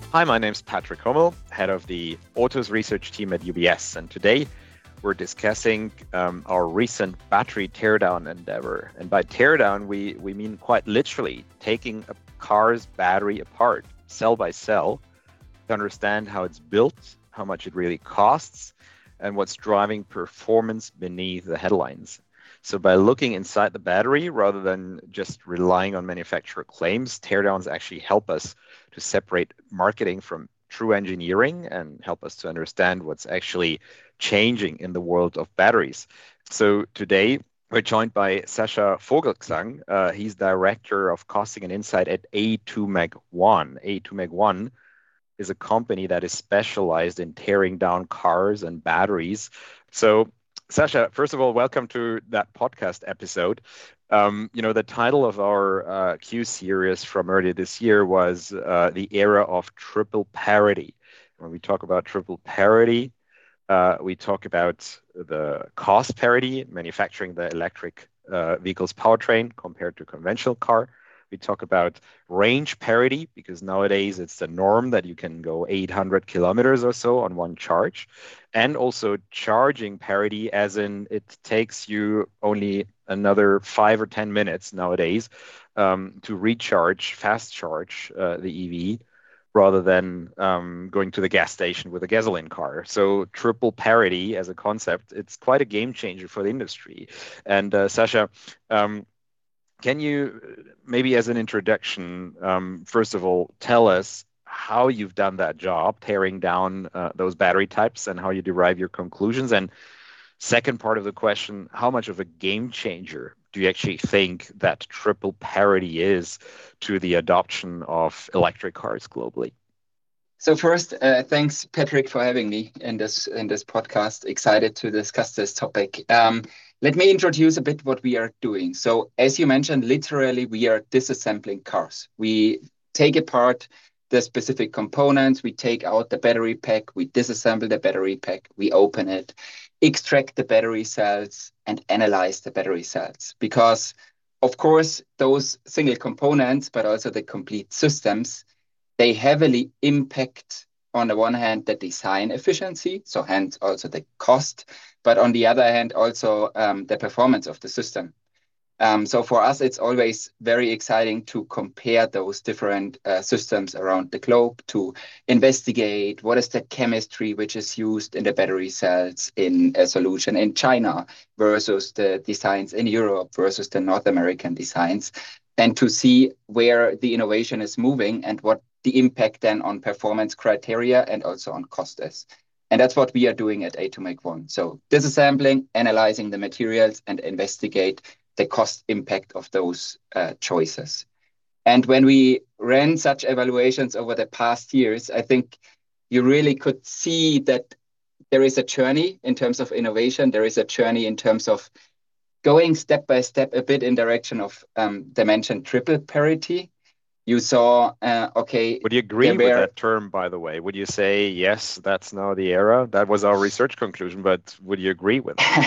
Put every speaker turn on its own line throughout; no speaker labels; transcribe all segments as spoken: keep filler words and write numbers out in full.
Hi, my name's Patrick Hummel, head of the Autos research team at U B S, and today we're discussing um, our recent battery teardown endeavor. And by teardown, we, we mean quite literally taking a car's battery apart, cell by cell, to understand how it's built, how much it really costs, and what's driving performance beneath the headlines. So by looking inside the battery rather than just relying on manufacturer claims, teardowns actually help us to separate marketing from true engineering and help us to understand what's actually changing in the world of batteries. So today we're joined by Sascha Vogelsang. Uh, he's director of costing and insight at A two Meg one. A two Meg one is a company that is specialized in tearing down cars and batteries. So Sascha, first of all, welcome to that podcast episode. Um, you know, the title of our uh, Q series from earlier this year was uh, The Era of Triple Parity. When we talk about triple parity, uh, we talk about the cost parity, manufacturing the electric uh, vehicle's powertrain compared to conventional car. We talk about range parity because nowadays it's the norm that you can go eight hundred kilometers or so on one charge. And also charging parity, as in it takes you only another five or ten minutes nowadays um, to recharge, fast charge uh, the E V rather than um, going to the gas station with a gasoline car. So triple parity as a concept, it's quite a game changer for the industry. And uh, Sascha, um, can you maybe as an introduction, um, first of all, tell us how you've done that job, tearing down uh, those battery types and how you derive your conclusions? And second part of the question, how much of a game changer do you actually think that triple parity is to the adoption of electric cars globally?
So first, uh, thanks, Patrick, for having me in this in this podcast. Excited to discuss this topic. Um, let me introduce a bit what we are doing. So, as you mentioned, literally, we are disassembling cars. We take apart the specific components. We take out the battery pack. We disassemble the battery pack. We open it, extract the battery cells, and analyze the battery cells. Because, of course, those single components, but also the complete systems, they heavily impact, on the one hand, the design efficiency, so hence also the cost, but on the other hand, also um, the performance of the system. Um, so for us, it's always very exciting to compare those different uh, systems around the globe to investigate what is the chemistry which is used in the battery cells in a solution in China versus the designs in Europe versus the North American designs, and to see where the innovation is moving and what the impact then on performance criteria and also on cost is. And that's what we are doing at A two Make one. So disassembling, analyzing the materials, and investigate the cost impact of those uh, choices. And when we ran such evaluations over the past years, I think you really could see that there is a journey in terms of innovation. There is a journey in terms of going step by step a bit in direction of um, dimension triple parity. You saw, uh, okay,
Would you
there
agree with
were
that term, by the way? Would you say, yes, that's now the era? That was our research conclusion, but would you agree with it?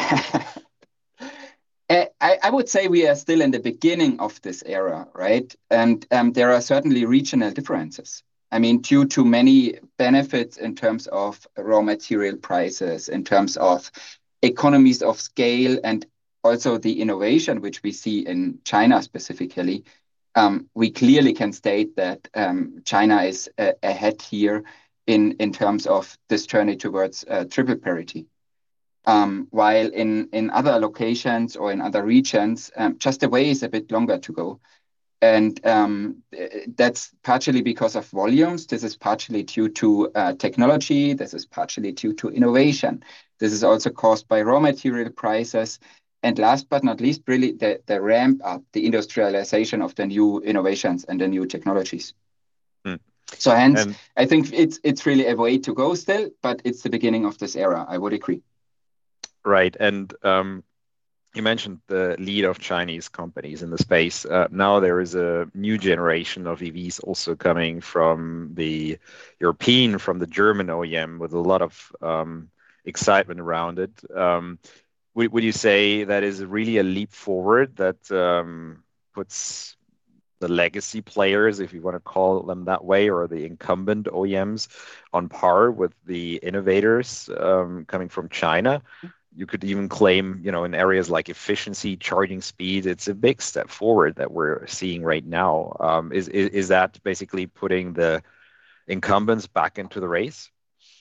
I, I would say we are still in the beginning of this era, right? And um, there are certainly regional differences. I mean, due to many benefits in terms of raw material prices, in terms of economies of scale, and also the innovation which we see in China specifically, um, we clearly can state that um, China is uh, ahead here in, in terms of this journey towards uh, triple parity. Um, while in, in other locations or in other regions, um, just the way is a bit longer to go. And um, that's partially because of volumes. This is partially due to uh, technology. This is partially due to innovation. This is also caused by raw material prices. And last but not least, really the, the ramp up, the industrialization of the new innovations and the new technologies.
Hmm.
So hence,
And
I think it's it's really a way to go still, but it's the beginning of this era. I would agree.
right. And um, you mentioned the lead of Chinese companies in the space. Uh, now there is a new generation of E Vs also coming from the European, from the German O E M with a lot of um, excitement around it. Um, would, would you say that is really a leap forward that um, puts the legacy players, if you want to call them that way, or the incumbent O E Ms on par with the innovators um, coming from China. You could even claim, you know, in areas like efficiency, charging speed, it's a big step forward that we're seeing right now. Um, is, is is that basically putting the incumbents back into the race?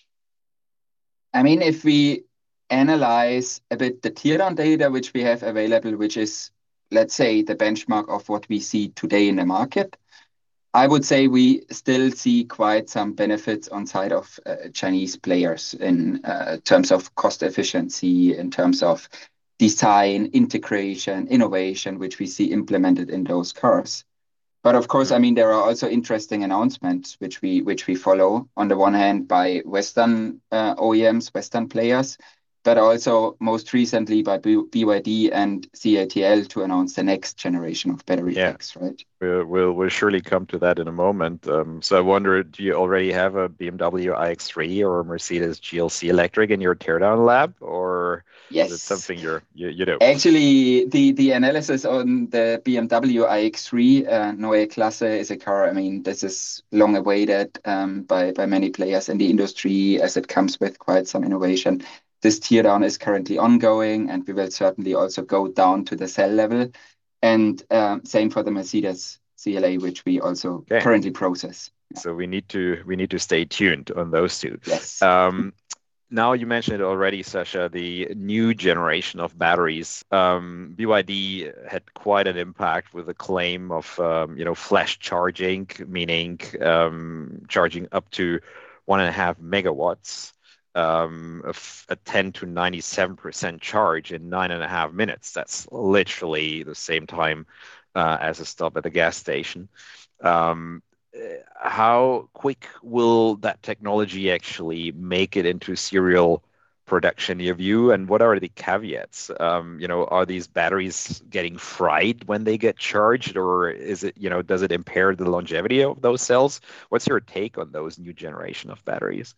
I mean, if we analyze a bit the teardown data which we have available, which is, let's say, the benchmark of what we see today in the market, I would say we still see quite some benefits on side of uh, Chinese players in uh, terms of cost efficiency, in terms of design, integration, innovation, which we see implemented in those cars. But of course, I mean, there are also interesting announcements which we which we follow on the one hand by Western uh, O E Ms, Western players, but also most recently by B- BYD and C A T L to announce the next generation of battery
Yeah.
packs, right?
We'll, we'll, we'll surely come to that in a moment. Um, so I wonder, do you already have a B M W i X three or a Mercedes G L C electric in your teardown lab, or is it
Yes.
something you're, you, you do?
Actually, the, the analysis on the B M W i X three uh, Neue Klasse is a car. I mean, this is long awaited um, by, by many players in the industry as it comes with quite some innovation. This teardown is currently ongoing, and we will certainly also go down to the cell level. And um, same for the Mercedes C L A, which we also
Okay.
currently process.
So we need to we need to stay tuned on those two.
Yes.
Um, now you mentioned it already, Sascha, the new generation of batteries. Um, B Y D had quite an impact with the claim of um, you know flash charging, meaning um, charging up to one and a half megawatts. Um, a, a ten to ninety-seven percent charge in nine and a half minutes. That's literally the same time uh, as a stop at the gas station. Um, how quick will that technology actually make it into serial production in your view, and what are the caveats? Um, you know, are these batteries getting fried when they get charged, or is it, you know, does it impair the longevity of those cells? What's your take on those new generation of batteries?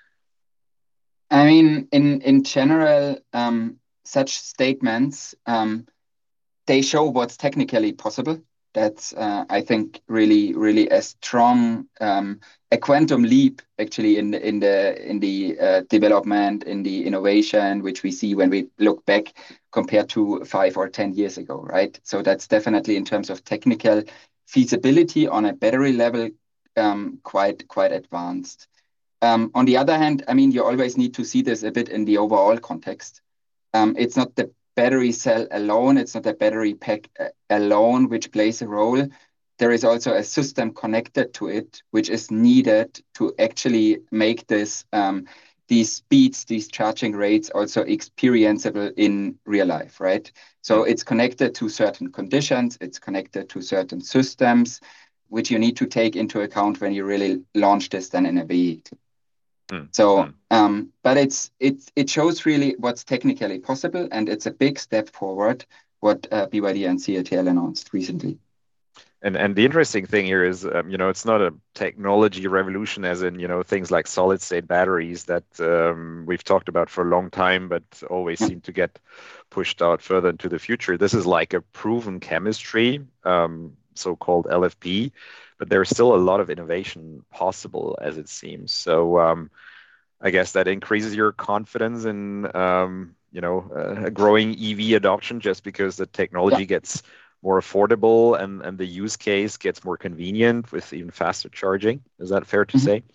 I mean, in in general, um, such statements um, they show what's technically possible. That's uh, I think really really a strong um, a quantum leap actually in the in the in the uh, development in the innovation which we see when we look back compared to five or ten years ago, right? So that's definitely in terms of technical feasibility on a battery level um, quite quite advanced. Um, on the other hand, I mean, you always need to see this a bit in the overall context. Um, it's not the battery cell alone, it's not the battery pack uh, alone which plays a role. There is also a system connected to it, which is needed to actually make this um, these speeds, these charging rates also experienceable in real life, right? So it's connected to certain conditions, it's connected to certain systems, which you need to take into account when you really launch this then in a vehicle.
Mm,
So,
mm.
um, but it's it's it shows really what's technically possible, and it's a big step forward what uh, B Y D and C A T L announced recently.
And and the interesting thing here is, um, you know, it's not a technology revolution, as in, you know, things like solid state batteries that um, we've talked about for a long time, but always
Yeah.
seem to get pushed out further into the future. This is like a proven chemistry, um, so-called L F P, but there's still a lot of innovation possible, as it seems. So um, I guess that increases your confidence in, um, you know, uh, a growing E V adoption just because the
Yeah.
technology gets more affordable and, and the use case gets more convenient with even faster charging. Is that fair to
Mhm.
say?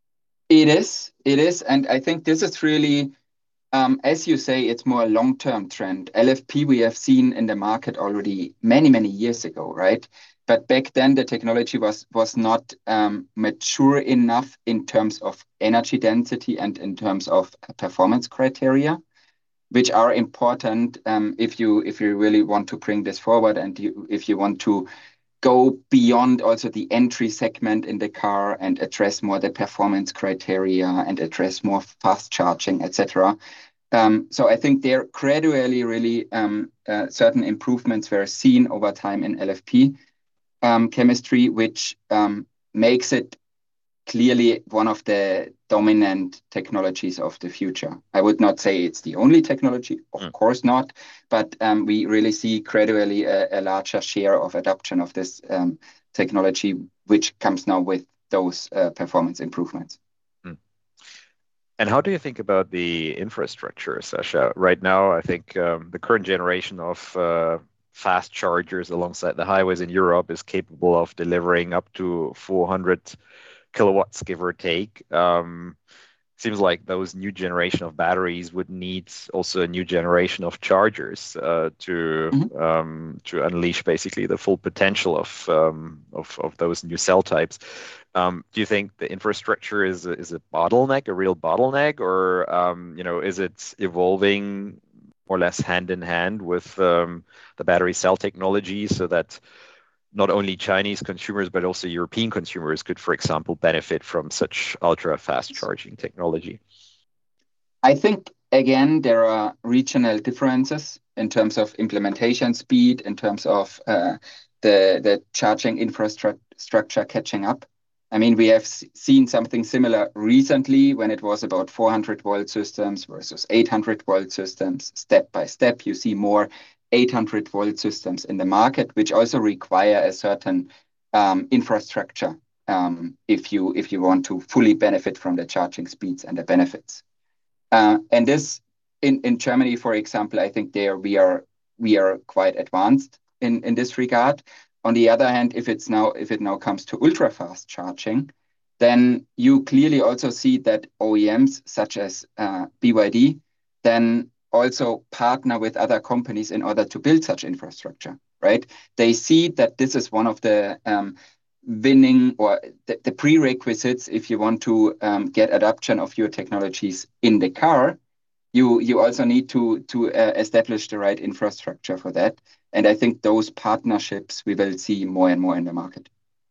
It is, it is, and I think this is really, um, as you say, it's more a long-term trend. L F P we have seen in the market already many, many years ago, right? But back then the technology was was not um, mature enough in terms of energy density and in terms of performance criteria, which are important um, if you if you really want to bring this forward and you, if you want to go beyond also the entry segment in the car and address more the performance criteria and address more fast charging, et cetera. Um, so I think there gradually really um, uh, certain improvements were seen over time in L F P um, chemistry, which um, makes it clearly one of the dominant technologies of the future. I would not say it's the only technology, of mm. course not, but um, we really see gradually a, a larger share of adoption of this um, technology, which comes now with those uh, performance improvements.
Mm. And how do you think about the infrastructure, Sascha? Right now, I think um, the current generation of uh, fast chargers alongside the highways in Europe is capable of delivering up to four hundred kilowatts, give or take. Um, seems like those new generation of batteries would need also a new generation of chargers uh, to mm-hmm. um, to unleash basically the full potential of um, of, of those new cell types. Um, do you think the infrastructure is a, is a bottleneck, a real bottleneck, or um, you know, is it evolving more or less hand in hand with um, the battery cell technology, so that not only Chinese consumers, but also European consumers could, for example, benefit from such ultra-fast charging technology?
I think, again, there are regional differences in terms of implementation speed, in terms of uh, the, the charging infrastructure catching up. I mean, we have seen something similar recently when it was about four hundred volt systems versus eight hundred volt systems. Step by step, you see more eight hundred volt systems in the market, which also require a certain um, infrastructure um, if you if you want to fully benefit from the charging speeds and the benefits. Uh, and this in, in Germany, for example, I think there we are we are quite advanced in, in this regard. On the other hand, if it's now if it now comes to ultra fast charging, then you clearly also see that O E Ms such as uh, B Y D then also partner with other companies in order to build such infrastructure, right? They see that this is one of the um, winning or the, the prerequisites if you want to um, get adoption of your technologies in the car. You, you also need to, to uh, establish the right infrastructure for that. And I think those partnerships we will see more and more in the market.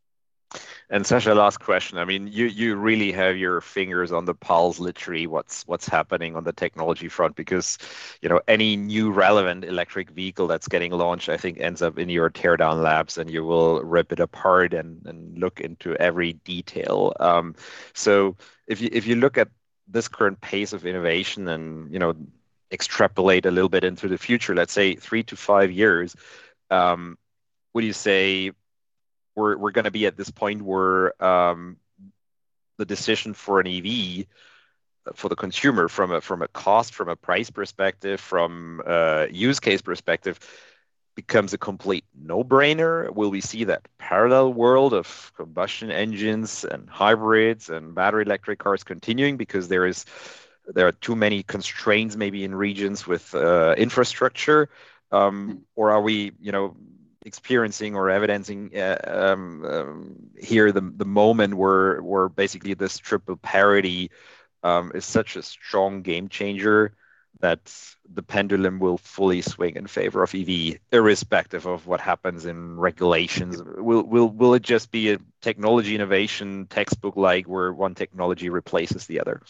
And Sascha, last question. I mean, you you really have your fingers on the pulse, literally, what's what's happening on the technology front, because you know any new relevant electric vehicle that's getting launched, I think, ends up in your teardown labs, and you will rip it apart and and look into every detail. Um, so if you if you look at this current pace of innovation and you know extrapolate a little bit into the future, let's say three to five years, um, would you say we're we're going to be at this point where um, the decision for an E V for the consumer, from a from a cost, from a price perspective, from a use case perspective, becomes a complete no-brainer? Will we see that parallel world of combustion engines and hybrids and battery electric cars continuing because there is there are too many constraints maybe in regions with uh, infrastructure, um, or are we, you know, experiencing or evidencing uh, um, um, here the the moment where where basically this triple parity um, is such a strong game changer that the pendulum will fully swing in favor of E V, irrespective of what happens in regulations? Will will will it just be a technology innovation textbook like where one technology replaces the other?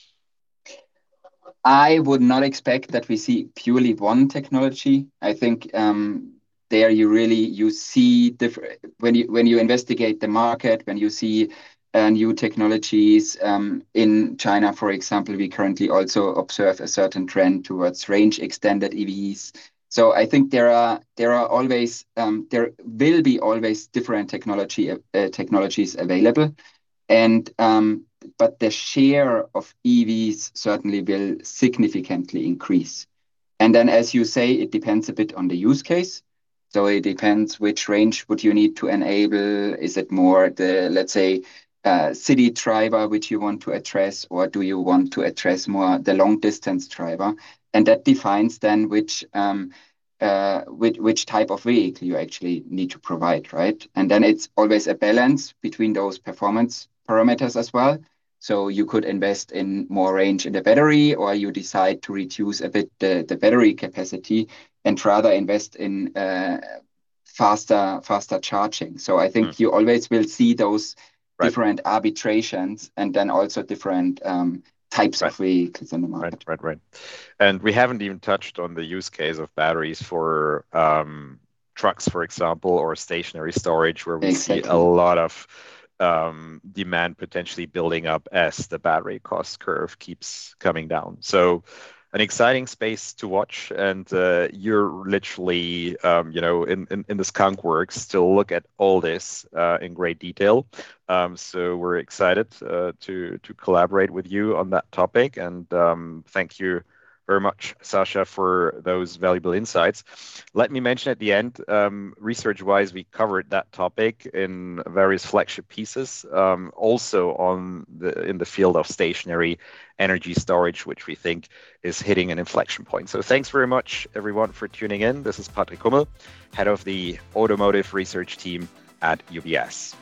I would not expect that we see purely one technology. I think um, there you really you see different when you when you investigate the market, when you see uh, new technologies um, in China, for example. We currently also observe a certain trend towards range extended E Vs. So I think there are there are always um, there will be always different technology uh, technologies available, and um, but the share of E Vs certainly will significantly increase. And then, as you say, it depends a bit on the use case. So it depends which range would you need to enable. Is it more the, let's say, uh, city driver which you want to address, or do you want to address more the long distance driver? And that defines then which um, uh, which, which type of vehicle you actually need to provide, right? And then it's always a balance between those performance parameters as well. So you could invest in more range in the battery, or you decide to reduce a bit the, the battery capacity and rather invest in uh, faster faster charging. So I think mm. you always will see those right. different arbitrations, and then also different um, types right. of vehicles in the market.
Right, right, right. And we haven't even touched on the use case of batteries for um, trucks, for example, or stationary storage, where we exactly. see a lot of um, demand potentially building up as the battery cost curve keeps coming down. So an exciting space to watch, and uh, you're literally, um, you know, in, in, in the Skunk Works to look at all this uh, in great detail. Um, so we're excited uh, to to collaborate with you on that topic, and um, thank you very much, Sasha, for those valuable insights. Let me mention at the end, um, research-wise, we covered that topic in various flagship pieces, um, also on the in the field of stationary energy storage, which we think is hitting an inflection point. So thanks very much, everyone, for tuning in. This is Patrick Hummel, head of the automotive research team at U B S.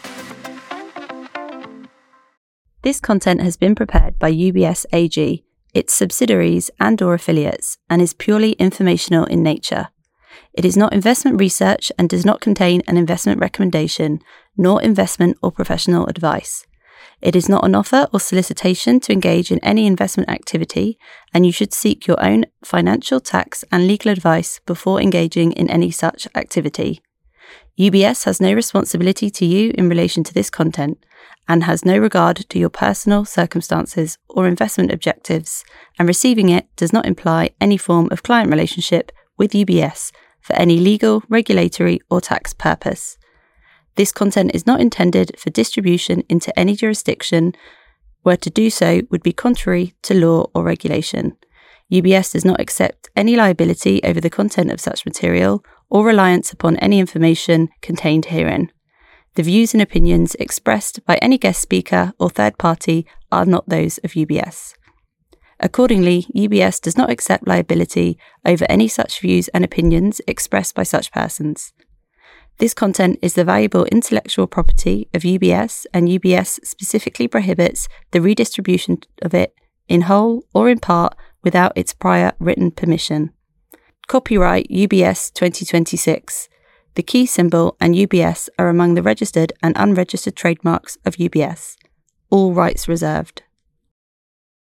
This content has been prepared by U B S A G, its subsidiaries and or affiliates, and is purely informational in nature. It is not investment research and does not contain an investment recommendation, nor investment or professional advice. It is not an offer or solicitation to engage in any investment activity, and you should seek your own financial, tax, and legal advice before engaging in any such activity. U B S has no responsibility to you in relation to this content and has no regard to your personal circumstances or investment objectives, and receiving it does not imply any form of client relationship with U B S for any legal, regulatory, or tax purpose. This content is not intended for distribution into any jurisdiction where to do so would be contrary to law or regulation. U B S does not accept any liability over the content of such material or reliance upon any information contained herein. The views and opinions expressed by any guest speaker or third party are not those of U B S. Accordingly, U B S does not accept liability over any such views and opinions expressed by such persons. This content is the valuable intellectual property of U B S, and U B S specifically prohibits the redistribution of it in whole or in part without its prior written permission. Copyright U B S twenty twenty-six. The key symbol and U B S are among the registered and unregistered trademarks of U B S. All rights reserved.